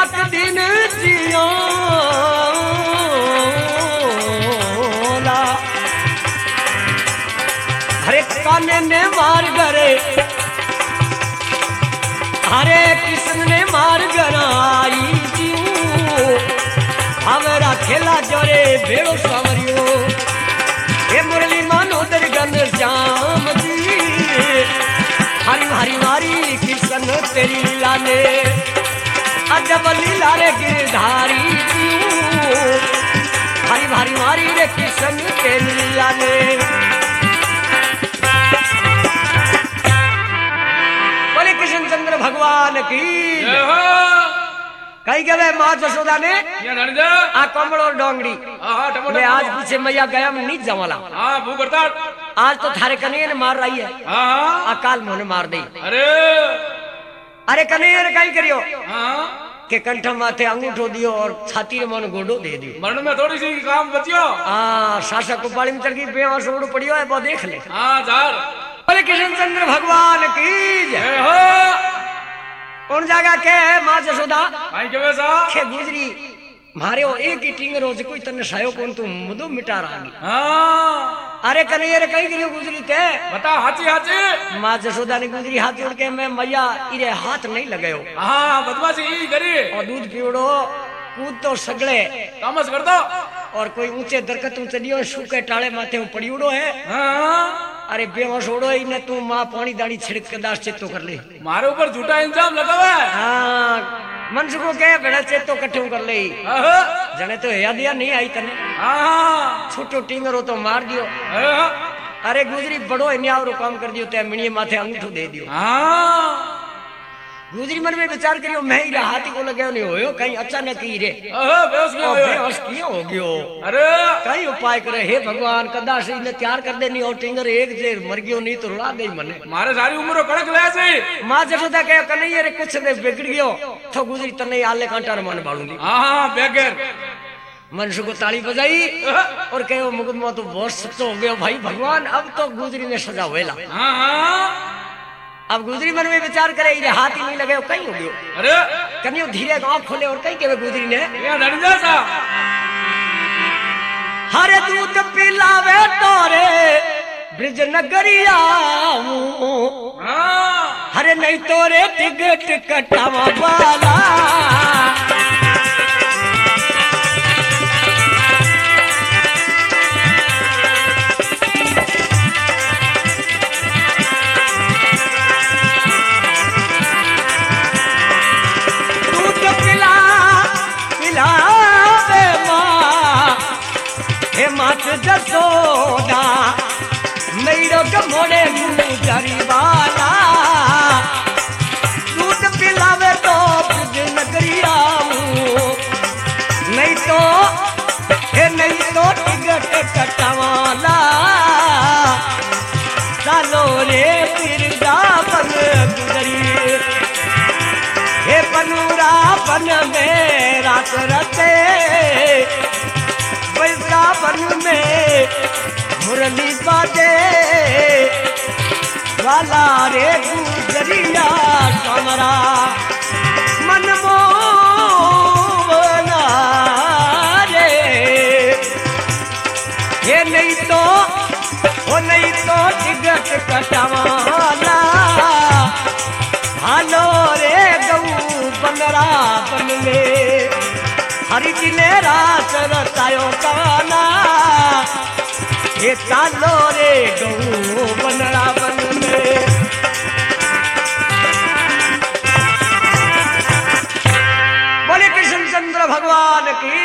डाक दिन जियोला हरे काने ने मार गरे हरे कृष्ण ने मार गराई जीव हमारा खेला जोरे भेड़ो सावरियो हे मुरली मानो दरगन श्याम जी हरी हरी मारी कृष्ण तेरी लीला ने अजब लीला रे गिरधारी हरी हरी मारी रे कृष्ण तेरी लीला ने बोले कृष्ण चंद्र भगवान की कहीं गए माँ जसोदा ने आ कमल और डोंगड़ी मैं आज पीछे मैया गया मैं नहीं जमाला आज तो थारे कन्हैया ने मार रही है अकाल मोहन मार दी अरे कन्हैया ने कहीं करियो के कंठ माथे अंगूठो दियो और छाती में मन गोडो दे दियो मरण में थोड़ी सी काम बचियो सासा को पाली में चढ़ गई बेवा सोड़ पड़ियो है वो देख ले जार बोले कृष्ण चंद्र भगवान की जय हो कौन जागा के माँ जसोदा के गुजरी मारे हो एक ही टिंग रोज कोई तने सायो कौन तू मुदो मिटा रही अरे कन्हैया रे कहीं गिरियो गुजरी ते बता हाथी हाथी माँ जसोदा ने गुजरी हाथ जोड़ के मैं मैया इरे हाथ नहीं लगायो बदमाशी करी और दूध पीवड़ो कूद तो सगले तामस कर दो और कोई ऊंचे दरकत में चढ़ियो सूखे टाले माथे पड़ी उड़ो है अरे बेहोश उड़ो ही न तू माँ पानी दानी छिड़क के दास चेतो कर ले मारे ऊपर झूठा इंजाम लगावा है मनसुको के बेड़ा चेतो कट्ठू कर ले जने तो यादिया नहीं आई तने छोटो टिंगरो तो मार दियो अरे गुजरी बड़ो इन्यावरो काम कर दियो ते मिणिये माथे अंगूठो दे दियो गुजरी मन में विचार करियो मैं ही हाथी को लगे नहीं होयो कहीं अचानक ही रे बेहोश क्यों हो गयो अरे कहीं उपाय करे हे भगवान कदा से इने तैयार कर देनी और टिंगर एक जे मर गयो नहीं तो रुला गई मने मारे सारी उम्र कड़क वैसे मां जसोदा के कन्हैया रे कुछ ने बिगड़ गयो तो गुजरी तने आले कांटा रे मन बाळूंगी बेगर मनसु को ताली बजाई और कहो मुकदमा तो बहुत सच्चा हो गया भाई भगवान अब तो गुजरी ने सजा वेला अब गुजरी मन में विचार करे इधर हाथ ही नहीं लगे कहीं हो गयो अरे कन्हैया धीरे आँख खोले और कहीं के गुजरी ने हरे दूध पिलावे तोरे ब्रिज नगरिया हरे नहीं तोरे टिकट कटावा वाला मात जसोदा मेरो मोड़े गुजरी वाला दूध पिलावे तो ब्रिज नगरिया नहीं तो टिकट कटवाला चलो रे बिरजा बन गुजरी हे पनूरा बन में रात रते वृंदावन में मुरली बाजे वाला रे गुजरिया कमरा मनमोहना रे ये नहीं तो टिकट कटवाला हालो रे गऊ बनरा बन में हरि जी ने रात रचायो काना ये चालो रे गऊ बनरा बन में बोले कृष्ण चंद्र भगवान की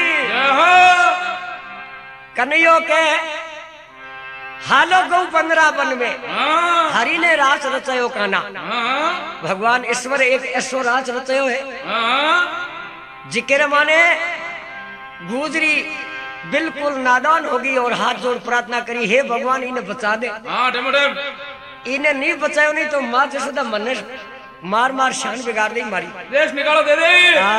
कन्हैया के हालो गऊ बनरा बन में हरि ने रात रचायो काना भगवान ईश्वर एक ऐसो रात रचायो है जिक्र माने गुजरी बिल्कुल नादान होगी और हाथ जोड़ प्रार्थना करी हे भगवान इन्हें बचा दे इन्हें नहीं बचायो नहीं तो माँ जसोदा मन मार मार शान बिगाड़ दे मारी देश निकालो दे दे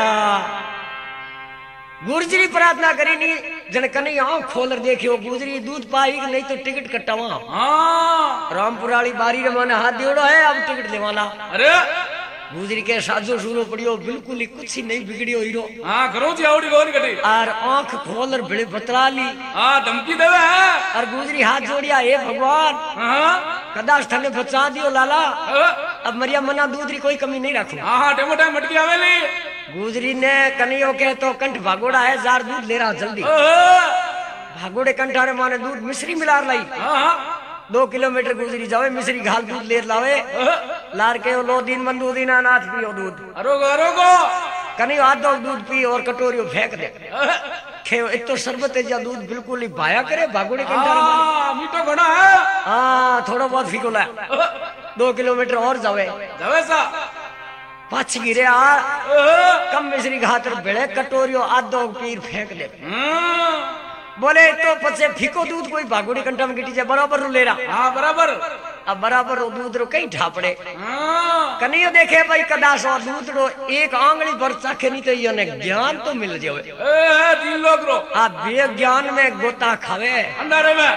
गुजरी प्रार्थना करी नहीं जन कन्हैया आँख खोल देखियो गुजरी दूध पाई नहीं तो टिकट कटावा रामपुराली बारी रे माने हाथ जोड़ो है अब टिकट देवाना अरे गुजरी के साजो सूरो पड़ियो बिल्कुल ही कुछ ही नहीं बिगड़ियो हीरो। हाँ करो जी आवड़ी गोन कटी और आंख खोल और बड़े बतला ली। हाँ धमकी देवे है और गुजरी हाथ जोड़िया, हे भगवान हाँ कदाच थने बचा दियो लाला, अब मरिया मना दूध री कोई कमी नहीं रखू। हाँ हाँ टेमो टाइम मटकी आवेली। गुजरी ने कनियो के तो कंठ भागोड़ा है, जार दूध ले रहा जल्दी। भागोड़े कंठारे माने दूध मिश्री मिलार लाई। 2 किलोमीटर गुजरी जावे, मिश्री घाल दूध ले लावे। लार के लो दिन मन दूध ना नाथ पियो दूध। अरोगो अरोगो कनियो आधो दूध पी और कटोरियो फेंक दे। खेओ एक तो शरबत या दूध बिल्कुल ही भाया करे भागोड़े कंठारे माने। मीठो घना है। हाँ थोड़ा बहुत फीको ला। 2 किलोमीटर और जावे जावे सा पाछ गिरे आ कम मिश्री घातर बेड़े कटोरियो आधो पीर फेंक दे। बोले तो पचे फीको दूध कोई भागोड़ी कंठा में गिटी जाए बराबर रू ले रहा। हाँ बराबर। अब बराबर रो दूध रो कहीं ढापड़े कनियो देखे भाई कदाश और दूध रो एक आंगली भर चाखे नहीं तो ये ज्ञान तो मिल जावे। 3 लोग रो आप बे ज्ञान में गोता खावे अंधारे में।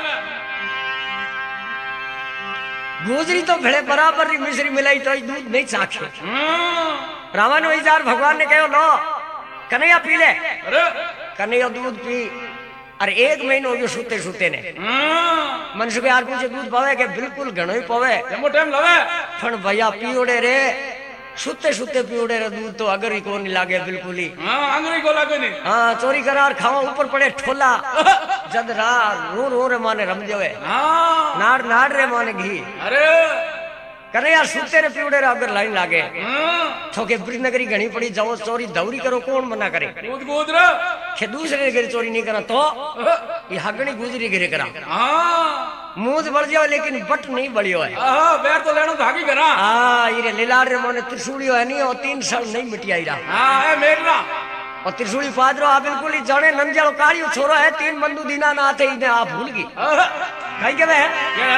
गुजरी तो भड़े बराबर री मिश्री मिलाई तो दूध नहीं चाखे। रावण विचार भगवान ने कहो लो कन्हैया पी ले। कन्हैया दूध पी और 1 महीनो जो सूते सूते ने मनुष्य के यार पूछे दूध पावे के बिल्कुल घणो ही पावे टाइम लवे पण भैया पियोड़े रे सूते सूते पियोड़े रे दूध तो अगर ही को नहीं लागे बिल्कुल ही। अंगरी को लागे नहीं। हाँ चोरी करार खावा ऊपर पड़े ठोला जद रा रो रो रे माने रम जावे नाड़ नाड़ रे माने घी। अरे कन्हैया सूते रे पियोड़े रे अगर लाइन लागे छोके ब्रिजनगरी घणी पड़ी जाओ चोरी दौरी करो कौन मना करे। कूद कूद रे के दूसरे घरे चोरी नहीं करा तो ये हगणी गुजरी घरे करा। मुंह बढ़ जाओ लेकिन बट नहीं बढ़ियो है। बैर तो लेनो भागी करा। हाँ ये लीलाड़ रे मोने त्रिशूलियो है नहीं और 3 साल नहीं मिटिया इरा। हाँ है मेघना और त्रिशूली पादरो आ बिल्कुल ही जाने नंजालो कालियो छोरो है 3 बंदू दीना ना थे इने आप भूल गई कहीं के वे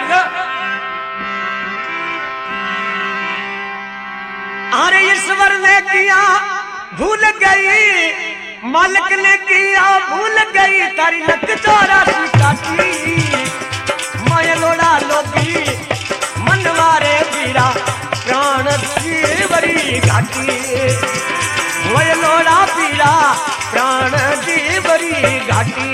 अरे ईश्वर ने किया भूल गई मालिक ने किया भूल गई तारी लक 84 काटी माय लोड़ा लोभी मनवारे बीरा प्राण जीवरी घाटी माय लोड़ा बीरा प्राण जीवरी घाटी।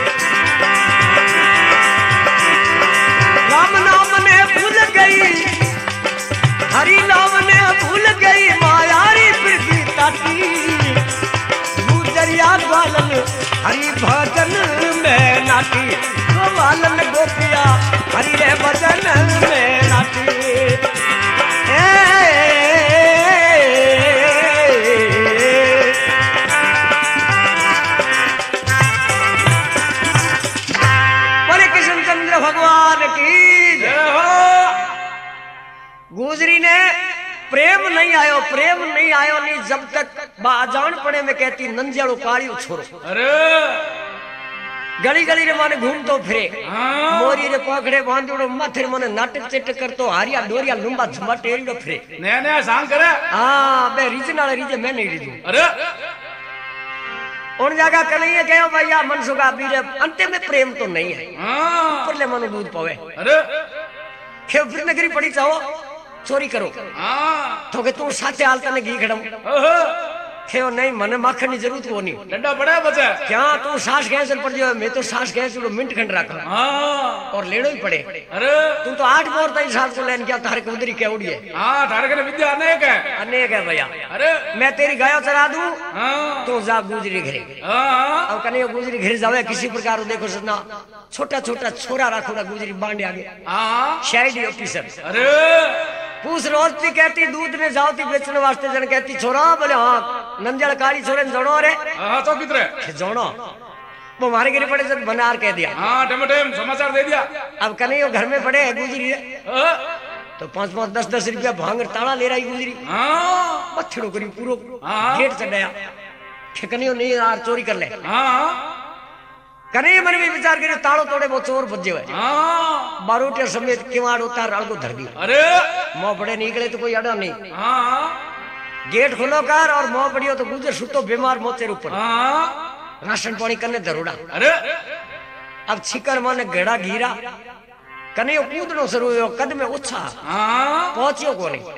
राम नाम ने भूल गई हरि नाम ने भूल गई मायारी पृथ्वी ताती गुजरिया ग्वालन हरि भजन में नाटी ग्वालन गोपिया हरि रे भजन में नाटी। बोले कृष्णचंद्र भगवान की जय हो। गुजरी ने प्रेम नहीं आयो नहीं जब तक बाजान पड़े में कहती नंजियाड़ो कालियो छोरो। अरे गली गली रे माने घूमतो फिरे मोरी रे पकड़े बांधोड़ो माथे रे माने नाटक चेटक करतो हारिया डोरिया लुंबा झुमा टेरीड़ो फिरे नया नया सांग करे। हाँ बे रीजन वाले रीजे मैं नहीं रीजू। अरे उन जगह कन्हैया कहो भैया मनसुखा बीरे अंत में प्रेम तो नहीं है ऊपर ले मनु दूध पवे। अरे खेव फिर नगरी पड़ी चाहो चोरी करो तो के तू साथे हालता ने घी खड़म खेव नहीं मने माखन की जरूरत को नहीं डंडा बड़ा बचा क्या तू सांस गैस पड़ जाए मैं तो सांस गैस मिनट खंड रखा और लेनो ही पड़े। अरे तू तो 8 बोर तक सांस को लेन क्या तारे उधरी क्या उड़ी है। हाँ तारे के विद्या अनेक है भैया। अरे मैं तेरी गायों चरा दूं तो जा गुजरी घरे अब कने गुजरी घरे जावे किसी प्रकार देखो सजना छोटा छोटा छोरा रखो ना गुजरी बांध आगे शायद ऑफिसर। अरे पूछ रोज थी कहती दूध ने जाओ थी बेचने वास्ते जन कहती छोरा बोले हाँ नंजल काली छोरे जोड़ो रे तो कितने जोड़ो वो मारे गिरे पड़े जब बनार कह दिया। हाँ टम समाचार दे दिया। अब कने घर में पड़े है गुजरी तो 5-5 10-10 रुपया भांग ताला ले रही गुजरी मच्छड़ो करी पूरो गेट चढ़ाया कने नहीं यार चोरी कर ले। कने मन में विचार करे तालो तोड़े वो चोर बजे हुए बारूटिया समेत किवाड़ उतार अलगो धर दिया। अरे मोह बड़े निकले तो कोई अड़ा नहीं गेट खोलो कर और मोह बढ़ियो तो गुजर सुतो बीमार मोचेर ऊपर राशन पानी करने धरोड़ा। अरे अब छिकर माने घेड़ा घीरा कने कूदनो शुरू हुयो कद में उछा पहुंचियो को नहीं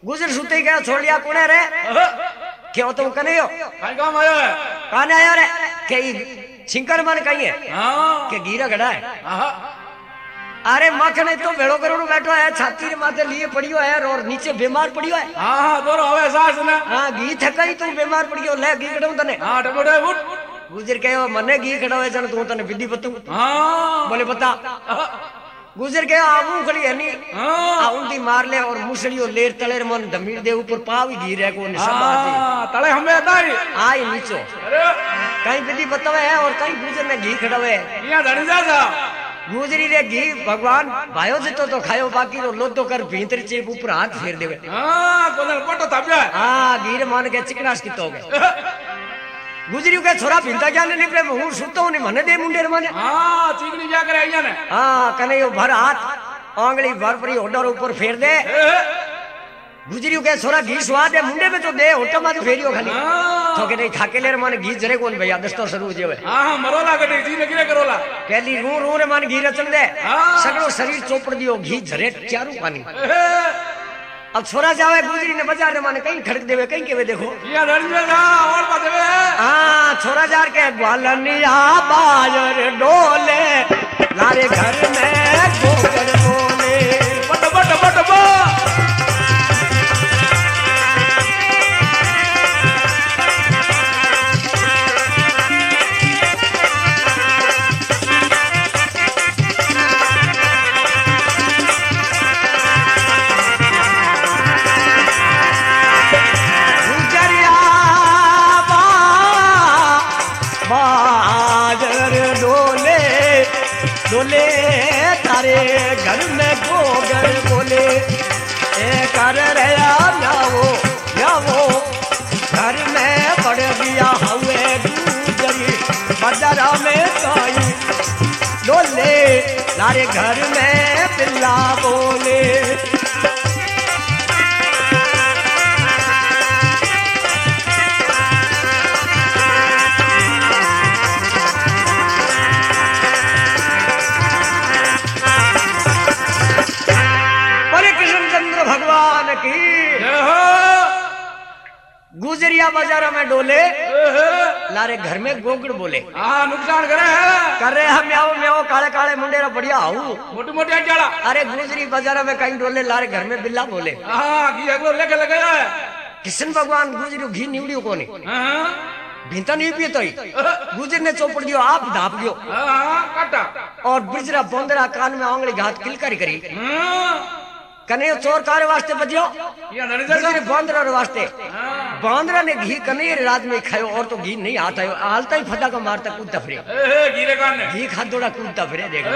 गुजर सुते ही गया छोड़ लिया कोने रे क्यों तुम कने हो कहीं काम आया है काने आया रे के छिंकर मन कहीं है हाँ के गिरा गड़ा है हाँ अरे मखने तो भेड़ो करोड़ बैठो है छाती रे माथे लिए पड़ियो है और नीचे बीमार पड़ियो है हाँ दोनों हवे सास ने हाँ घी थकाई तू बीमार पड़ियो ले घी खड़ाऊं तने हाँ टमाटर फुट गुजर कहो मने घी खड़ावे जन तू तने विधि बतू हाँ बोले बता गुजर के आऊ खड़ी है नी हाँ आउंदी मार ले और मुसलियो लेर तलेर मन धमीर दे ऊपर पाव ही गिरे को निशा हाँ तले हमें दाई आई नीचो अरे कहीं विधि बतावे है और कहीं गुजर ने घी खड़ावे यहाँ धनी जा गुजरी रे घी भगवान भायो से तो खायो बाकी रो लोदो कर भीतर चेप ऊपर हाथ फेर देवे हाँ कोने पटो थाप्या हाँ घी मान के चिकनास की तो गुजरी के छोरा भिंता जाने निकले हूं सुतो नहीं मने दे मुंडे माने हाँ चिकनी क्या करे यहाँ ने हाँ कने यो भर हाथ आंगली भर पड़ी ओडर ऊपर फेर दे गुजरी के छोरा घी स्वाद है मुंडे में तो दे होटा में तो फेरियो खाली तो के नहीं थाके ले माने घी जरे कोन भैया दस्तो शुरू जेवे हाँ मरोला कटे जी ने किरे करोला पहली रू रे मान घी रचन दे सगळो शरीर चोपड़ दियो घी जरे चारू पानी अब छोरा जावे गुजरी ने बाजार माने कहीं खड़क देवे कहीं केवे देखो यहाँ धनी जा और बात है हाँ छोरा जार के ग्वालनिया बाजार डोले लारे घर में गोबर बोले बट बट बट बट डोले तारे घर में गोगर बोले ए कर रहा यावो घर में पड़ गया हुए गुजरी बाजारा में काई डोले तारे घर में पिल्ला बोले भगवान की गुजरिया बाजारा में डोले लारे घर में गोगड़ बोले हाँ नुकसान कर रहे हम म्याओ म्याओ काले काले मुंडे रा बढ़िया हूँ मोटी मोटी अजाड़ा अरे गुजरी बाजारा में कहीं डोले लारे घर में बिल्ला बोले हाँ घी अगलो लेके लगे किशन भगवान गुजरी घी निवड़ियो कोनी भीता नहीं पिए तो गुजर ने चौपड़ दियो आप ढाप गयो काटा और बिजरा बंदरा कान में आंगली घात किलकारी करी कने चोर कारे वास्ते बजियो बांदरा वास्ते बांदरा ने घी कने रात में खायो और तो घी नहीं आता है हालता ही फटा का मारता कूदता फिरे घी खादोड़ा कूदता फिरे देखो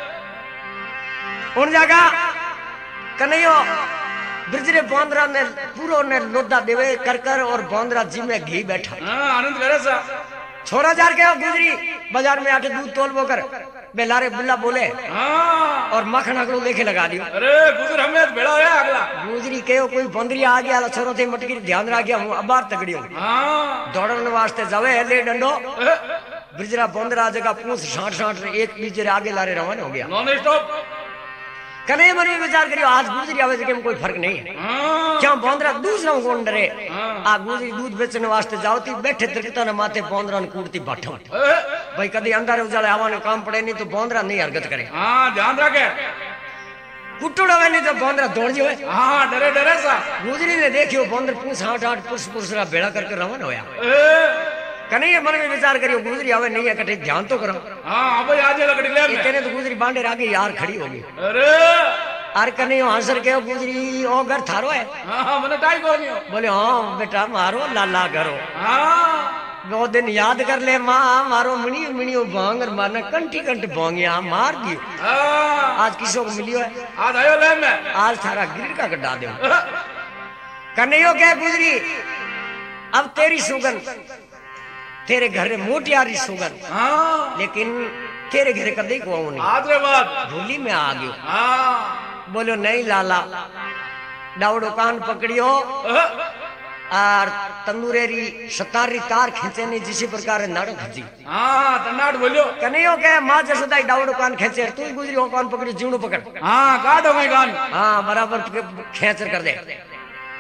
उन जगह कन्हैयो ब्रिजरे बांदरा ने पूरो ने लोदा देवे कर कर और बांदरा जी में घी बैठा आनंद करे सा छोरा जार के गुजरी बाजार में आके दूध तोल बोकर बेलारे बुल्ला बोले और मखन अगलो लेके लगा दियो अरे गुजर हमें बेड़ा है अगला गुजरी के कोई बंदरी आ गया छोरो थे मटकी ध्यान रख गया हूं अबार तगड़ियो दौड़न वास्ते जावे ले डंडो ब्रिजरा बंदरा जगह पूछ साठ साठ एक बीजे आगे लारे रवाना हो गया नॉन स्टॉप कने मन में विचार करियो आज गुजरी आवे जगह में कोई फर्क नहीं है क्या बांदरा दूसरा कौन डरे आ गुजरी दूध बेचने वास्ते जाओती बैठे तिरकता न माथे बांदरा ने कूटती बाठो भाई कभी अंधारे उजाले आवाने काम पड़े नहीं तो बांदरा नहीं हरकत करे ध्यान रखे कुट्टुड़ आवे नहीं तो बांदरा दौड़ जो डरे डरे सा गुजरी ने देखियो बांदर पूछ आठ आठ पुरुष बेड़ा करके रवाना होया कन्हैया मन में विचार करियो गुजरी आवे नहीं है कटे ध्यान तो करो भाई आज लकड़ी ले कहने तो गुजरी बांडे आगे यार खड़ी होगी अरे अरे कन्हैया हंसर के गुजरी ओ घर थारो है मने टाई को नहीं बोले हाँ बेटा मारो लाला करो वो दिन याद कर ले माँ मारो मिनियो मिनियो बांगर मारना कंटी कंट बांगिया मार दियो आज किसो को मिलियो है आज आयो ले मैं आज थारा गिर का गड्ढा दे कन्हैया क्या गुजरी अब तेरी सुगन तेरे घर में मोटियारी सुगन लेकिन तेरे घर कदे को भूली में आ गयो बोलो नहीं लाला डावड़ो कान पकड़ियो और तंदूरेरी सतारी तार खींचे नहीं जिसी प्रकार नाड़ो खींची तन्नाड़ बोलियो कन्हैया के माँ जसोदा डावड़ो कान खींचे तू गुजरी हो कान पकड़ी जीवड़ो पकड़ गाढ़ो में कान बराबर खेचर कर दे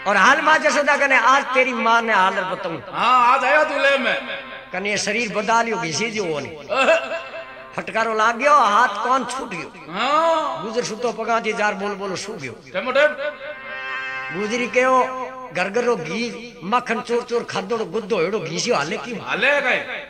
और हाल मां जसोदा कने आज तेरी मां ने हाल बताऊं। हाँ आज आया तू ले में कने ये शरीर बदा लियो घिसी जो ओने फटकारो लाग गयो हाथ कौन छूट गयो। हाँ गुजर सुतो पगा जी जार बोल बोलो सू गयो। टेमो टेम गुजरी कयो गरगरो घी मक्खन चोर चोर खादो गुद्दो एड़ो घीसियो हाले की हाले गए